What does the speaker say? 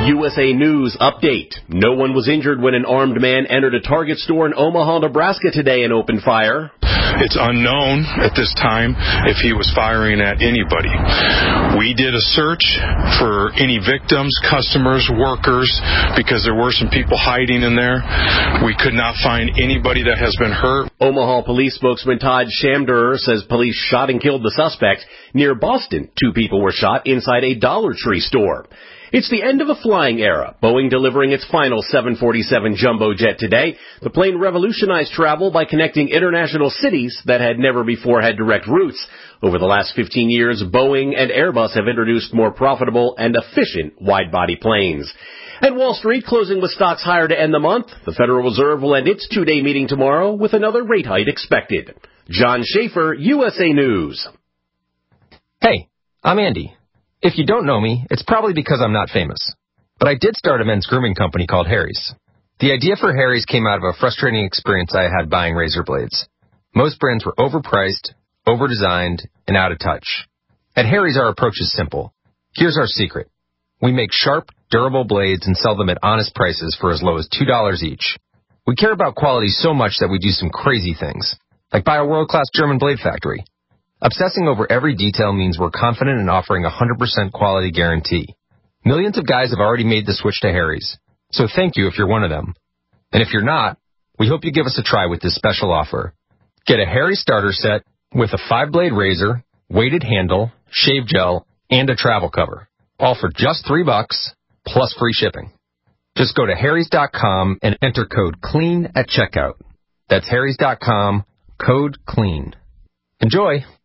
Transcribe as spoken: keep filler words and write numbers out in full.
U S A News update. No one was injured when an armed man entered a Target store in Omaha, Nebraska today and opened fire. It's unknown at this time if he was firing at anybody. We did a search for any victims, customers, workers, because there were some people hiding in there. We could not find anybody that has been hurt. Omaha police spokesman Todd Shamdurer says police shot and killed the suspect. Near Boston, two people were shot inside a Dollar Tree store. It's the end of a flying era. Boeing delivering its final seven forty-seven jumbo jet today. The plane revolutionized travel by connecting international cities that had never before had direct routes. Over the last fifteen years, Boeing and Airbus have introduced more profitable and efficient wide-body planes. And Wall Street closing with stocks higher to end the month. The Federal Reserve will end its two-day meeting tomorrow with another rate hike expected. John Schaefer, U S A News. Hey, I'm Andy. If you don't know me, it's probably because I'm not famous. But I did start a men's grooming company called Harry's. The idea for Harry's came out of a frustrating experience I had buying razor blades. Most brands were overpriced, overdesigned, and out of touch. At Harry's, our approach is simple. Here's our secret. We make sharp, durable blades and sell them at honest prices for as low as two dollars each. We care about quality so much that we do some crazy things, like buy a world-class German blade factory. Obsessing over every detail means we're confident in offering a one hundred percent quality guarantee. Millions of guys have already made the switch to Harry's, so thank you if you're one of them. And if you're not, we hope you give us a try with this special offer. Get a Harry's starter set with a five-blade razor, weighted handle, shave gel, and a travel cover, all for just three bucks, plus free shipping. Just go to harrys dot com and enter code CLEAN at checkout. That's harrys dot com, code CLEAN. Enjoy!